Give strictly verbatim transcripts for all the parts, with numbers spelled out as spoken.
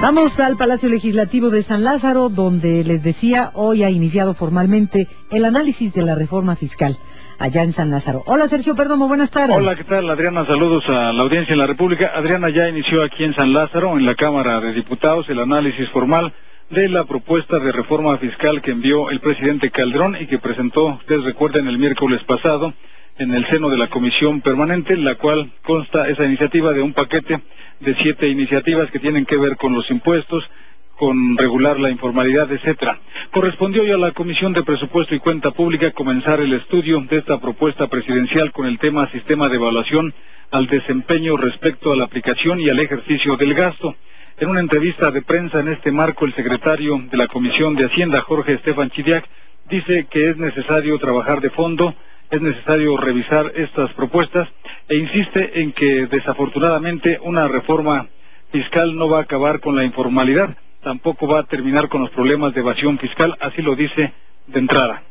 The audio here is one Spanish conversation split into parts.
Vamos al Palacio Legislativo de San Lázaro, donde les decía, hoy ha iniciado formalmente el análisis de la reforma fiscal allá en San Lázaro. Hola Sergio Perdomo, buenas tardes. Hola, ¿qué tal, Adriana? Saludos a la audiencia en la República. Adriana, ya inició aquí en San Lázaro, en la Cámara de Diputados, el análisis formal de la propuesta de reforma fiscal que envió el presidente Calderón y que presentó, ustedes recuerdan, el miércoles pasado en el seno de la Comisión Permanente, la cual consta esa iniciativa de un paquete de siete iniciativas que tienen que ver con los impuestos, con regular la informalidad, etcétera. Correspondió ya a la Comisión de Presupuesto y Cuenta Pública comenzar el estudio de esta propuesta presidencial con el tema Sistema de Evaluación al Desempeño respecto a la aplicación y al ejercicio del gasto. En una entrevista de prensa en este marco, el secretario de la Comisión de Hacienda, Jorge Estefan Chidiac, dice que es necesario trabajar de fondo, es necesario revisar estas propuestas e insiste en que desafortunadamente una reforma fiscal no va a acabar con la informalidad, tampoco va a terminar con los problemas de evasión fiscal, así lo dice de entrada.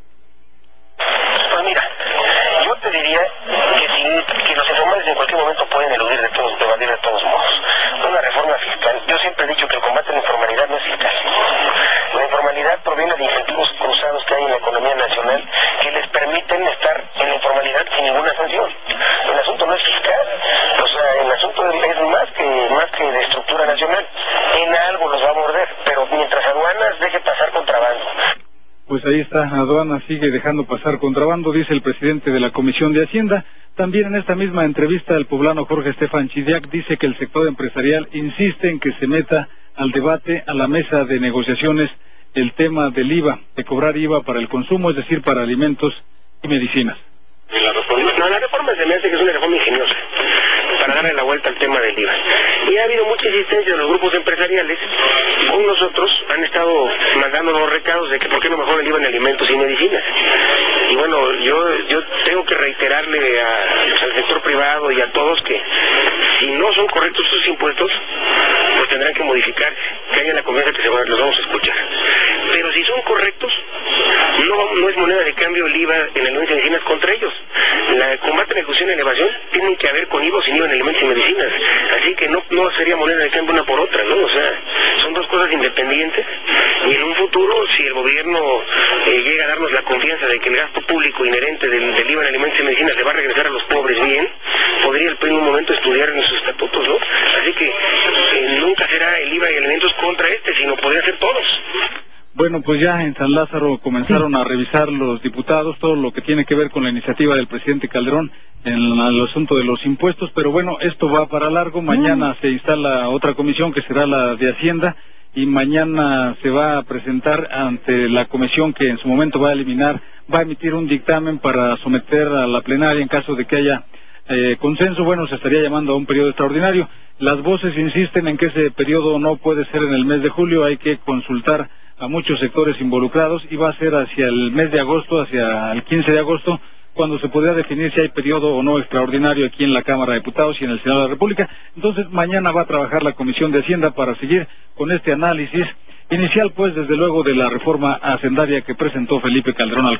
Pues mira, yo te diría que, si, que los informales en cualquier momento pueden eludir de todos, evadir de todos modos. Una reforma fiscal, yo siempre he dicho que el combate a la informalidad no es fiscal. La informalidad proviene de incentivos cruzados que hay en la economía nacional que les permiten estar en la informalidad sin ninguna sanción. El asunto no es fiscal, o sea, el asunto es más que, más que de estructura nacional. En algo los va a morder, pero mientras aduanas deje pasar contrabando. Pues ahí está, aduana sigue dejando pasar contrabando, dice el presidente de la Comisión de Hacienda. También en esta misma entrevista el poblano Jorge Estefan Chidiac dice que el sector empresarial insiste en que se meta al debate, a la mesa de negociaciones, el tema del I V A, de cobrar I V A para el consumo, es decir, para alimentos y medicinas. La reforma, no, la reforma se me hace que es una reforma ingeniosa para darle la vuelta al tema del I V A. Y ha habido mucha insistencia de los grupos empresariales, con nosotros han estado mandando los recados de que por qué no mejor el I V A en alimentos y medicinas. Y bueno, yo yo tengo que reiterarle a, pues, al sector privado y a todos que si no son correctos sus impuestos, pues tendrán que modificar, que haya la confianza que se va, los vamos a escuchar. Pero si son correctos, no, no es moneda de cambio el I V A en alimentos y medicinas contra ellos. La combate a la ejecución y la evasión tienen que haber con I V A o sin I V A en alimentos y medicinas. Así que no, no sería moneda de cambio una por otra, ¿no? O sea, son dos cosas independientes. Y en un futuro, si el gobierno eh, llega a darnos la confianza de que el gasto público inherente del, del I V A en alimentos y medicinas le va a regresar a los pobres bien, podría el P R I en un momento estudiar en sus estatutos, ¿no? Así que eh, nunca será el I V A y alimentos contra este, sino podrían ser todos. Bueno, pues ya en San Lázaro comenzaron sí. a revisar los diputados todo lo que tiene que ver con la iniciativa del presidente Calderón en el asunto de los impuestos, pero bueno, esto va para largo. Mañana mm. se instala otra comisión que será la de Hacienda y mañana se va a presentar ante la comisión que en su momento va a eliminar, va a emitir un dictamen para someter a la plenaria en caso de que haya eh, consenso. Bueno, se estaría llamando a un periodo extraordinario. Las voces insisten en que ese periodo no puede ser en el mes de julio, hay que consultar a muchos sectores involucrados y va a ser hacia el mes de agosto, hacia el quince de agosto, cuando se podrá definir si hay periodo o no extraordinario aquí en la Cámara de Diputados y en el Senado de la República. Entonces mañana va a trabajar la Comisión de Hacienda para seguir con este análisis inicial, pues desde luego de la reforma hacendaria que presentó Felipe Calderón al